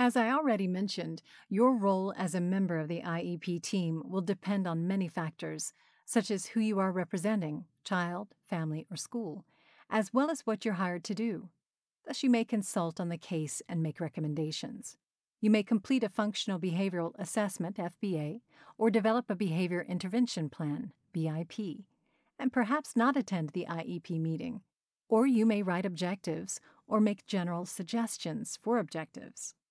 As I already mentioned, your role as a member of the IEP team will depend on many factors, such as who you are representing child, family, or school as well as what you're hired to do. Thus, you may consult on the case and make recommendations. You may complete a functional behavioral assessment, FBA, or develop a behavior intervention plan, BIP, and perhaps not attend the IEP meeting. Or you may write objectives or make general suggestions for objectives.